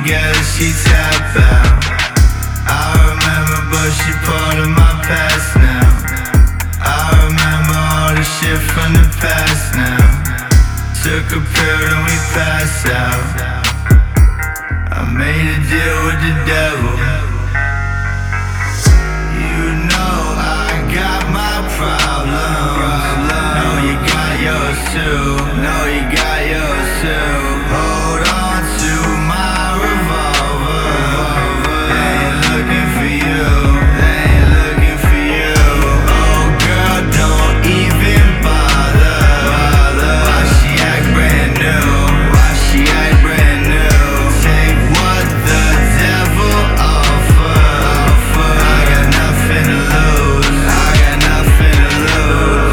together, she tap out. I remember, but she part of my past now. I remember all the shit from the past now. Took a pill and we passed out. I made a deal with the devil. You know I got my problems. Know you got yours too. Know you got yours too. Hold on to my revolver. They ain't looking for you. They ain't looking for you. Oh girl, don't even bother. Why she act brand new? Why she act brand new? Take what the devil offer. I got nothing to lose. I got nothing to lose.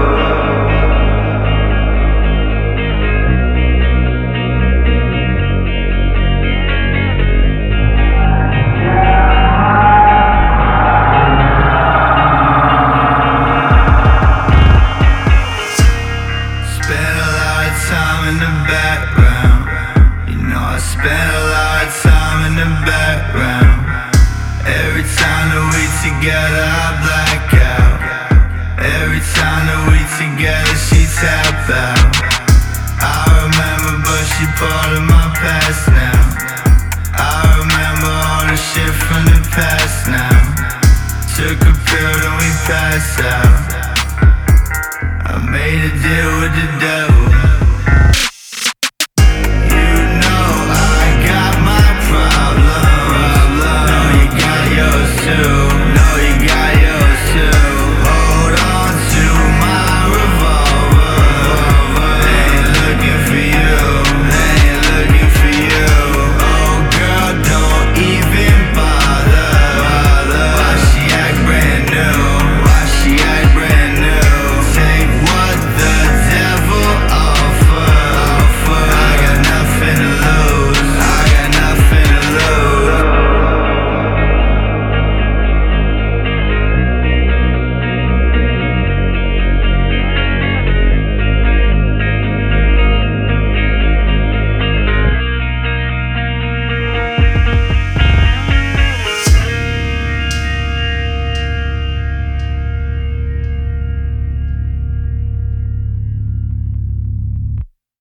Spent a lot of time in the background. You know I spent a lot of time in the background. Every time that we together I black out. Every time that we together she tap out. I remember, but she part of my past now.